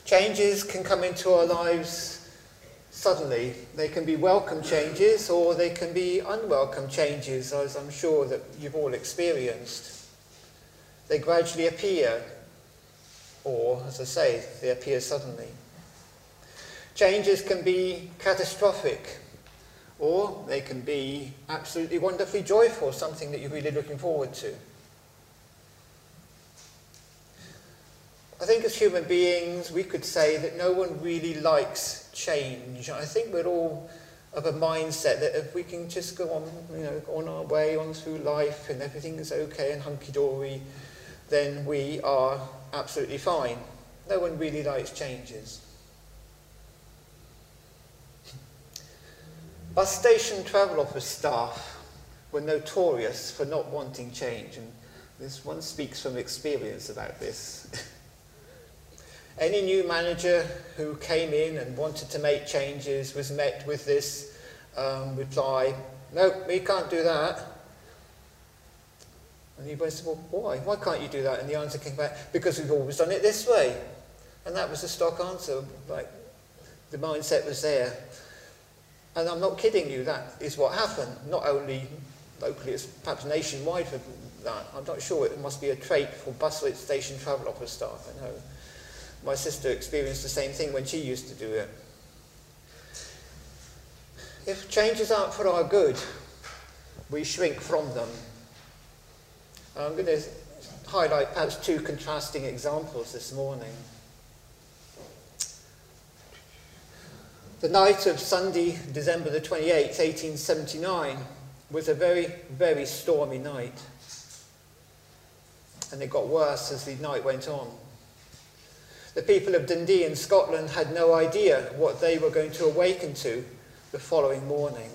Changes can come into our lives suddenly. They can be welcome changes or they can be unwelcome changes, as I'm sure that you've all experienced. They gradually appear, or, as I say, they appear suddenly. Changes can be catastrophic, or they can be absolutely wonderfully joyful, something that you're really looking forward to. I think as human beings, we could say that no one really likes change. I think we're all of a mindset that if we can just go on, on our way, on through life, and everything is okay and hunky-dory, then we are absolutely fine. No one really likes changes. Bus station travel office staff were notorious for not wanting change, and this one speaks from experience about this. Any new manager who came in and wanted to make changes was met with this reply, "No, we can't do that." And everybody said, "Well, why? Why can't you do that?" And the answer came back, "Because we've always done it this way." And that was the stock answer. Like, the mindset was there. And I'm not kidding you, that is what happened. Not only locally, it's perhaps nationwide for that. I'm not sure, it must be a trait for bus station travel office staff, I know. My sister experienced the same thing when she used to do it. If changes aren't for our good, we shrink from them. I'm going to highlight perhaps two contrasting examples this morning. The night of Sunday, December the 28th, 1879, was a very, very stormy night. And it got worse as the night went on. The people of Dundee in Scotland had no idea what they were going to awaken to the following morning.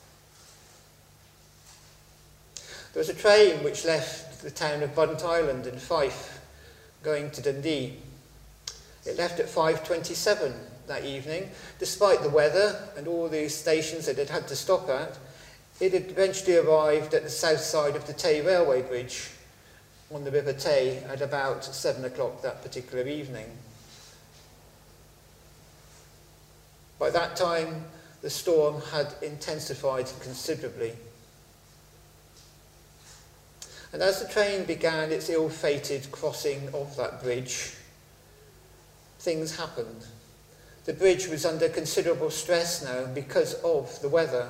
There was a train which left the town of Buntyland in Fife, going to Dundee. It left at 5:27 that evening. Despite the weather and all the stations that it had to stop at, it had eventually arrived at the south side of the Tay railway bridge on the River Tay at about 7 o'clock that particular evening. By that time, the storm had intensified considerably. And as the train began its ill-fated crossing of that bridge, things happened. The bridge was under considerable stress now because of the weather.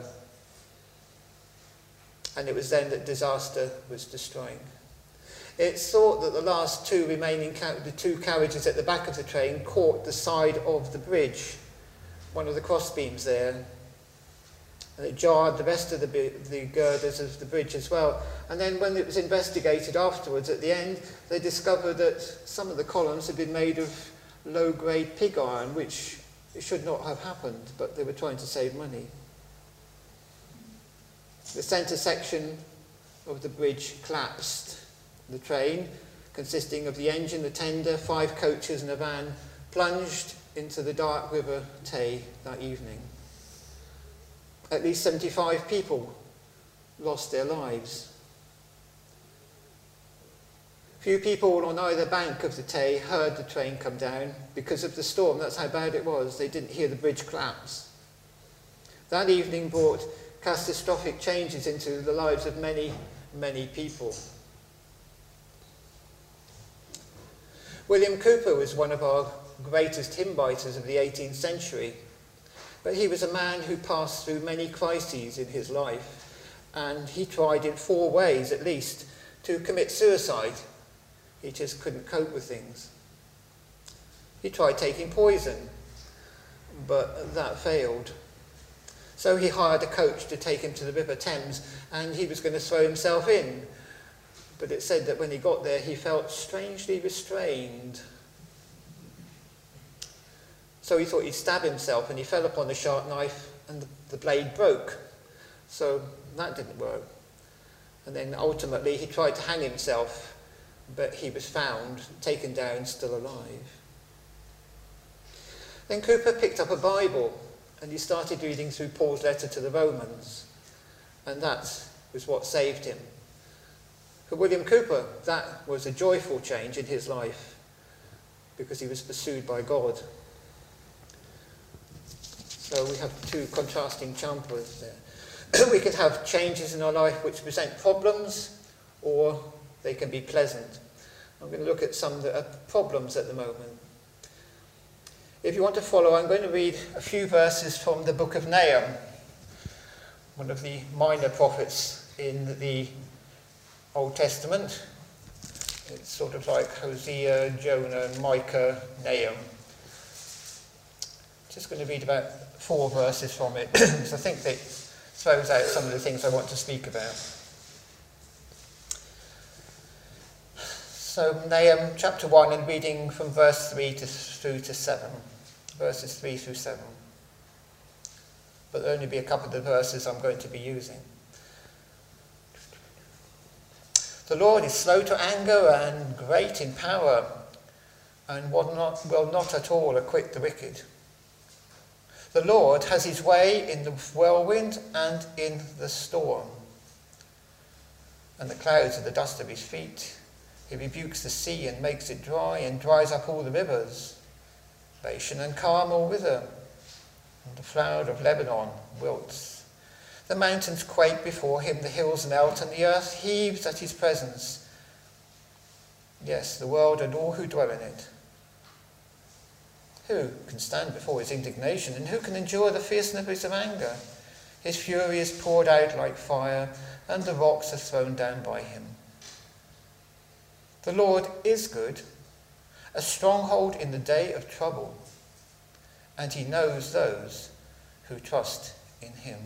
And it was then that disaster was to strike. It's thought that the last two remaining two carriages at the back of the train caught the side of the bridge, one of the crossbeams there, and it jarred the rest of the girders of the bridge as well. And then when it was investigated afterwards, at the end, they discovered that some of the columns had been made of low-grade pig iron, which should not have happened, but they were trying to save money. The centre section of the bridge collapsed. The train, consisting of the engine, the tender, 5 coaches and a van, plunged into the dark River Tay that evening. At least 75 people lost their lives. Few people on either bank of the Tay heard the train come down because of the storm. That's how bad it was. They didn't hear the bridge collapse. That evening brought catastrophic changes into the lives of many, many people. William Cowper was one of our greatest hymn writers of the 18th century, but he was a man who passed through many crises in his life, and he tried in 4 ways at least to commit suicide. He just couldn't cope with things. He tried taking poison, but that failed. So he hired a coach to take him to the River Thames, and he was going to throw himself in. But it said that when he got there, he felt strangely restrained. So he thought he'd stab himself, and he fell upon the sharp knife, and the blade broke. So that didn't work. And then ultimately he tried to hang himself, but he was found, taken down, still alive. Then Cowper picked up a Bible, and he started reading through Paul's letter to the Romans, and that was what saved him. For William Cowper, that was a joyful change in his life. because he was pursued by God. So we have two contrasting examples there. We could have changes in our life which present problems, or they can be pleasant. I'm going to look at some that are problems at the moment. If you want to follow, I'm going to read a few verses from the book of Nahum, one of the minor prophets in the Old Testament. It's sort of like Hosea, Jonah, Micah, Nahum. Just going to read about 4 verses from it, because I think it throws out some of the things I want to speak about. So Nahum chapter 1, and reading from verse 3 through to 7. Verses 3 through 7. But there'll only be a couple of the verses I'm going to be using. The Lord is slow to anger and great in power, and will not at all acquit the wicked. The Lord has his way in the whirlwind and in the storm, and the clouds are the dust of his feet. He rebukes the sea and makes it dry, and dries up all the rivers. Bashan and Carmel wither, and the flower of Lebanon wilts. The mountains quake before him, the hills melt, and the earth heaves at his presence. Yes, the world and all who dwell in it. Who can stand before his indignation, and who can endure the fierceness of anger? His fury is poured out like fire, and the rocks are thrown down by him. The Lord is good, a stronghold in the day of trouble, and he knows those who trust in him.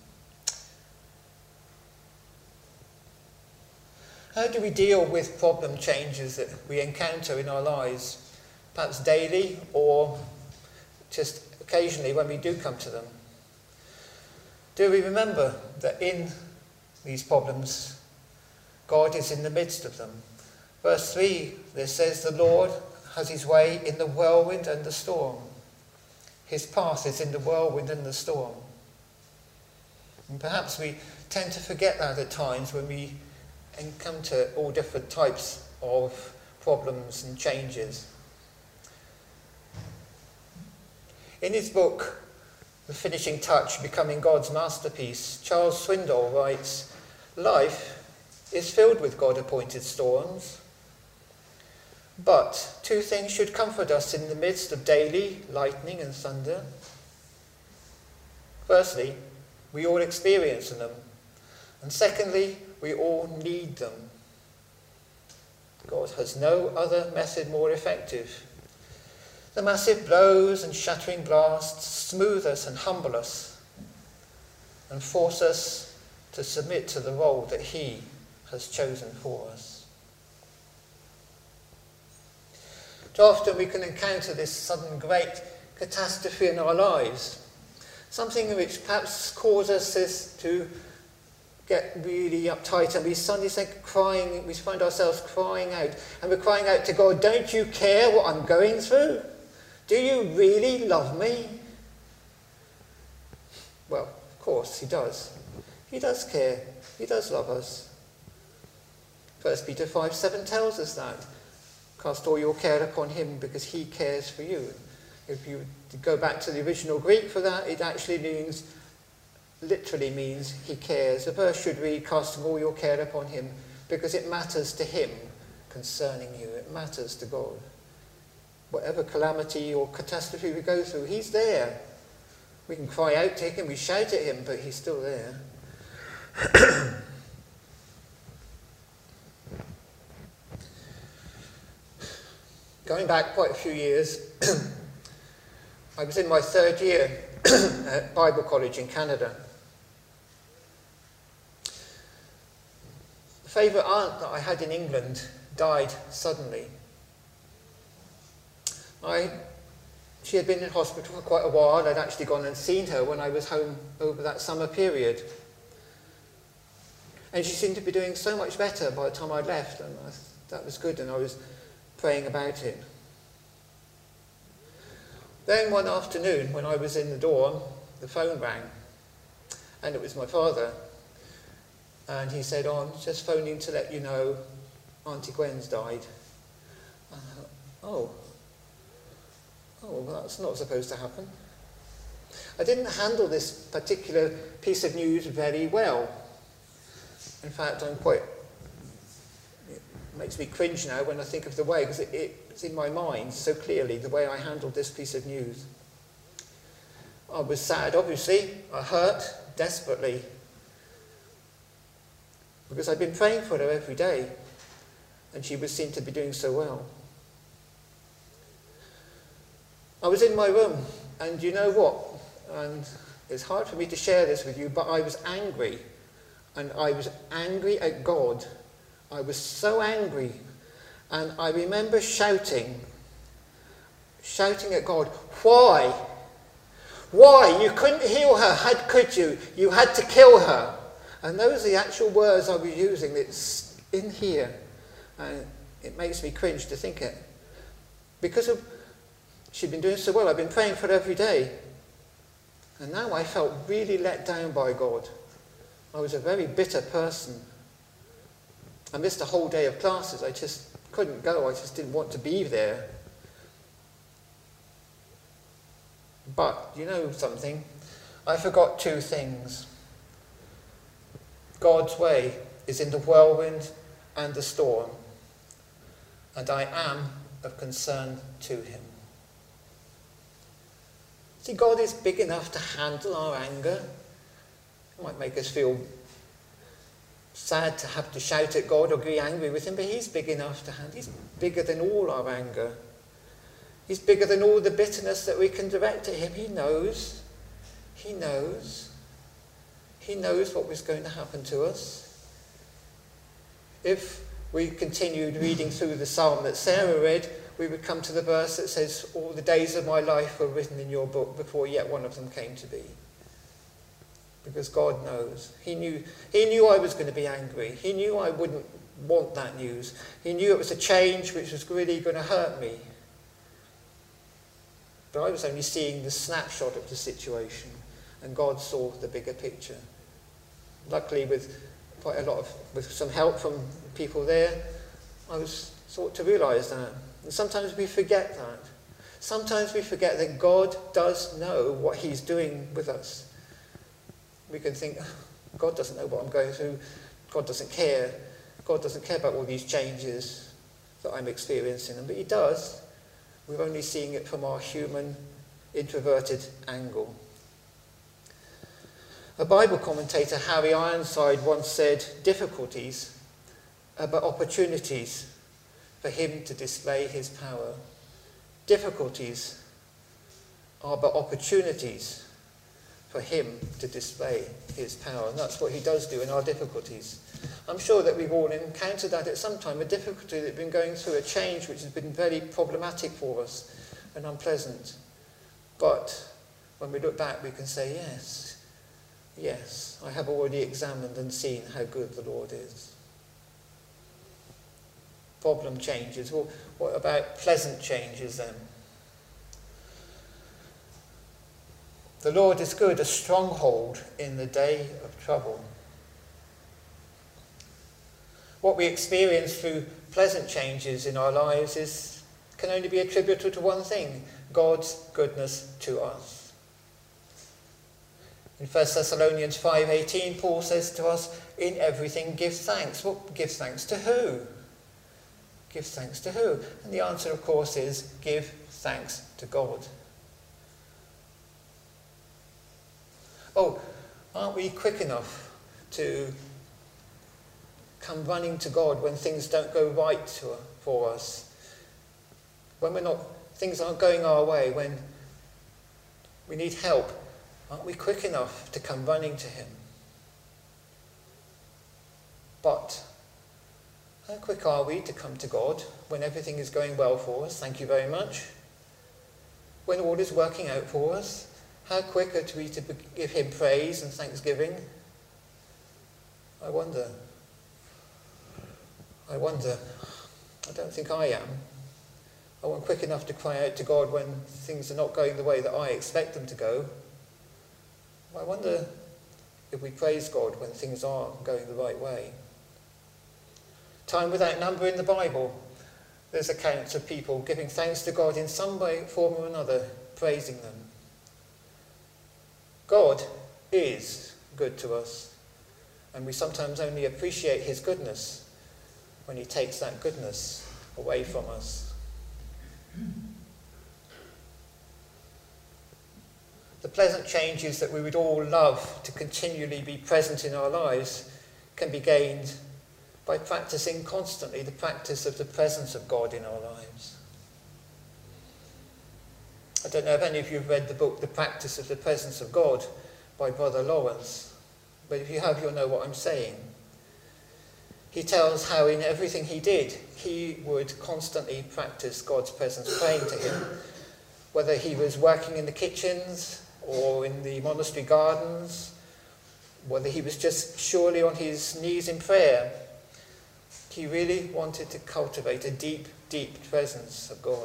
How do we deal with problem changes that we encounter in our lives, perhaps daily or just occasionally when we do come to them? Do we remember that in these problems, God is in the midst of them? Verse 3, there says, the Lord has his way in the whirlwind and the storm. His path is in the whirlwind and the storm. And perhaps we tend to forget that at times when we encounter all different types of problems and changes. In his book, The Finishing Touch, Becoming God's Masterpiece, Charles Swindoll writes, life is filled with God-appointed storms, but 2 things should comfort us in the midst of daily lightning and thunder. Firstly, we all experience them, and secondly, we all need them. God has no other method more effective. The massive blows and shattering blasts smooth us and humble us, and force us to submit to the role that he has chosen for us. Too often we can encounter this sudden great catastrophe in our lives, something which perhaps causes us to get really uptight, and we suddenly we find ourselves crying out, and we're crying out to God, don't you care what I'm going through? Do you really love me? Well, of course he does. He does care. He does love us. 1 Peter 5:7 tells us that. Cast all your care upon him because he cares for you. If you go back to the original Greek for that, it actually literally means he cares. The verse should read, casting all your care upon him because it matters to him concerning you. It matters to God. Whatever calamity or catastrophe we go through, he's there. We can cry out to him, we shout at him, but he's still there. Going back quite a few years, I was in my 3rd year at Bible College in Canada. The favourite aunt that I had in England died suddenly. She had been in hospital for quite a while. I'd actually gone and seen her when I was home over that summer period. And she seemed to be doing so much better by the time I'd left, and that was good, and I was praying about it. Then one afternoon, when I was in the dorm, the phone rang, and it was my father. And he said, I'm just phoning to let you know Auntie Gwen's died. I thought, oh, oh, well, that's not supposed to happen. I didn't handle this particular piece of news very well. In fact, it makes me cringe now when I think of the way, because it's in my mind so clearly, the way I handled this piece of news. I was sad, obviously. I hurt desperately, because I'd been praying for her every day, and she was seen to be doing so well. I was in my room, and you know what? And it's hard for me to share this with you, but I was angry. And I was angry at God. I was so angry. And I remember shouting at God, why? Why? You couldn't heal her, could you? You had to kill her. And those are the actual words I was using. It's in here. And it makes me cringe to think it. Because she'd been doing so well. I've been praying for her every day. And now I felt really let down by God. I was a very bitter person. I missed a whole day of classes. I just couldn't go. I just didn't want to be there. But, you know something? I forgot two things. God's way is in the whirlwind and the storm. And I am of concern to him. See, God is big enough to handle our anger. It might make us feel sad to have to shout at God or be angry with him, but he's big enough to handle. He's bigger than all our anger. He's bigger than all the bitterness that we can direct at him. He knows. He knows. He knows what was going to happen to us. If we continued reading through the psalm that Sarah read, we would come to the verse that says, all the days of my life were written in your book before yet one of them came to be. Because God knows. He knew I was going to be angry. He knew I wouldn't want that news. He knew it was a change which was really going to hurt me. But I was only seeing the snapshot of the situation, and God saw the bigger picture. Luckily, with some help from people there, I was sought to realise that. And sometimes we forget that. Sometimes we forget that God does know what he's doing with us. We can think, God doesn't know what I'm going through. God doesn't care. God doesn't care about all these changes that I'm experiencing. But he does. We're only seeing it from our human, introverted angle. A Bible commentator, Harry Ironside, once said, difficulties are but opportunities for him to display his power. Difficulties are but opportunities for him to display his power. And that's what he does do in our difficulties. I'm sure that we've all encountered that at some time, a difficulty that we've been going through, a change which has been very problematic for us and unpleasant. But when we look back, we can say, yes, I have already examined and seen how good the Lord is. Problem changes. Well, what about pleasant changes then? The Lord is good, a stronghold in the day of trouble. What we experience through pleasant changes in our lives can only be attributed to one thing, God's goodness to us. In 1 Thessalonians 5:18, Paul says to us, in everything give thanks. Well, give thanks to who? Give thanks to who? And the answer, of course, is give thanks to God. Oh, aren't we quick enough to come running to God when things don't go right for us? When things aren't going our way, when we need help, aren't we quick enough to come running to him? But how quick are we to come to God when everything is going well for us? Thank you very much. When all is working out for us, how quick are we to give him praise and thanksgiving? I wonder. I don't think I am. I wasn't quick enough to cry out to God when things are not going the way that I expect them to go. I wonder if we praise God when things are going the right way. Time without number in the Bible. there's accounts of people giving thanks to God in some way, form or another, praising them. God is good to us, and we sometimes only appreciate his goodness when he takes that goodness away from us. The pleasant changes that we would all love to continually be present in our lives can be gained by practicing constantly the practice of the presence of God in our lives. I don't know if any of you have read the book The Practice of the Presence of God by Brother Lawrence, but if you have, you'll know what I'm saying. He tells how in everything he did, he would constantly practice God's presence, praying to him, whether he was working in the kitchens or in the monastery gardens, whether he was just surely on his knees in prayer. He really wanted to cultivate a deep, deep presence of God.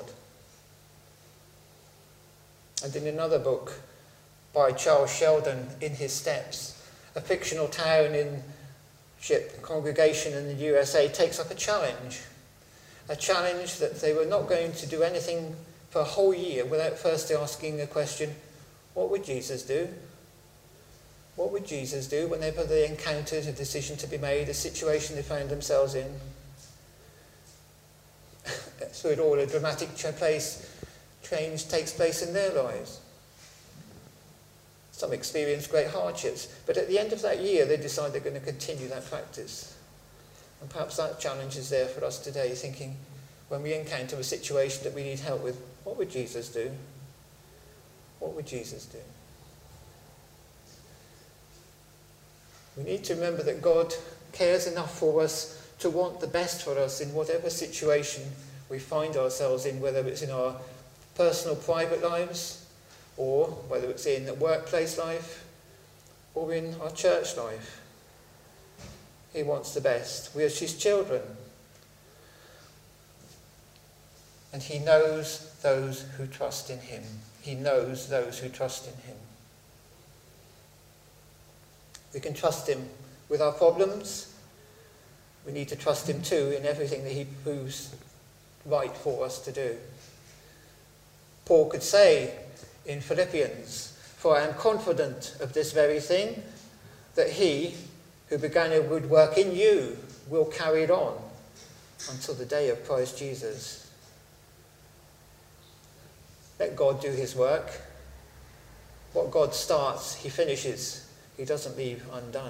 And in another book by Charles Sheldon, In His Steps, a fictional township congregation in the USA takes up a challenge that they were not going to do anything for a whole year without first asking the question, what would Jesus do? What would Jesus do whenever they encountered a decision to be made, a situation they found themselves in? Through it all, a dramatic change takes place in their lives. Some experience great hardships, but at the end of that year they decide they're going to continue that practice. And perhaps that challenge is there for us today, thinking when we encounter a situation that we need help with, what would Jesus do? What would Jesus do? We need to remember that God cares enough for us to want the best for us in whatever situation we find ourselves in, whether it's in our personal private lives, or whether it's in the workplace life, or in our church life. He wants the best. We are his children. And he knows those who trust in him. He knows those who trust in him. We can trust him with our problems. We need to trust him too in everything that he proves right for us to do. Paul could say in Philippians, "For I am confident of this very thing, that he who began a good work in you will carry it on until the day of Christ Jesus." Let God do his work. What God starts, he finishes. He doesn't leave undone.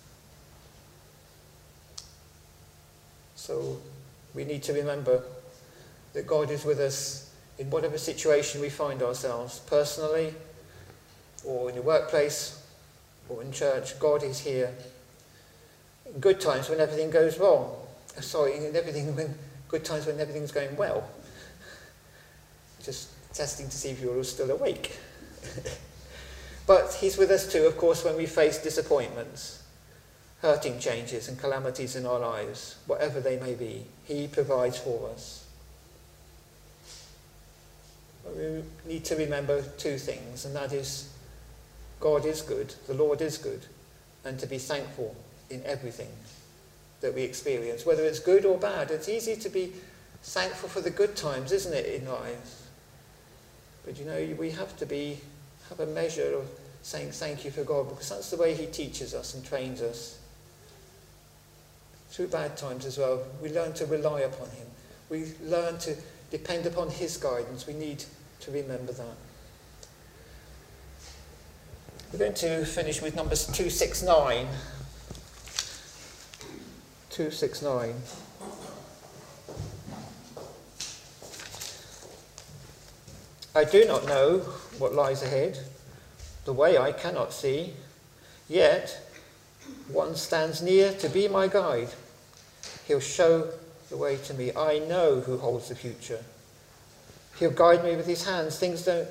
So we need to remember that God is with us in whatever situation we find ourselves, personally, or in the workplace, or in church. God is here. In good times when everything goes wrong. Good times when everything's going well. Just testing to see if you're all still awake. But he's with us too, of course, when we face disappointments, hurting changes and calamities in our lives, whatever they may be. He provides for us. But we need to remember two things, and that is God is good, the Lord is good, and to be thankful in everything that we experience, whether it's good or bad. It's easy to be thankful for the good times, isn't it, in life? But you know, we have to have a measure of saying thank you for God, because that's the way he teaches us and trains us. Through bad times as well, we learn to rely upon him. We learn to depend upon his guidance. We need to remember that. We're going to finish with numbers 269. 269. I do not know what lies ahead. The way I cannot see. Yet one stands near to be my guide. He'll show the way to me. I know who holds the future. He'll guide me with his hands. Things don't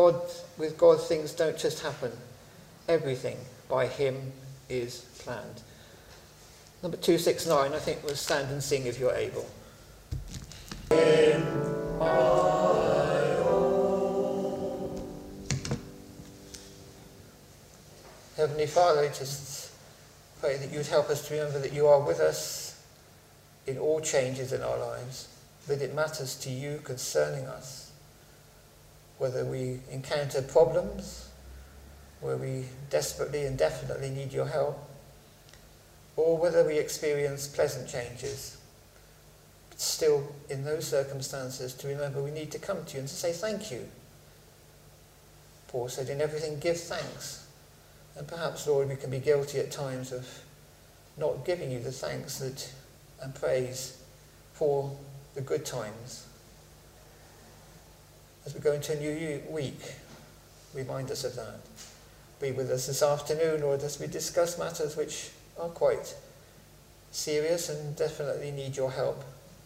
just happen. Everything by him is planned. Number 269, I think we'll stand and sing if you're able. Heavenly Father, I just pray that you would help us to remember that you are with us in all changes in our lives. that it matters to you concerning us, whether we encounter problems, where we desperately and definitely need your help, or whether we experience pleasant changes. But still, in those circumstances, to remember we need to come to you and to say thank you. Paul said, in everything give thanks. And perhaps, Lord, we can be guilty at times of not giving you the thanks and praise for the good times. As we go into a new week, remind us of that. Be with us this afternoon, Lord, as we discuss matters which are quite serious and definitely need your help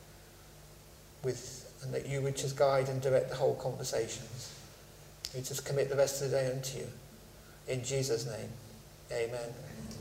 with, and that you would just guide and direct the whole conversations. We just commit the rest of the day unto you. In Jesus' name, amen.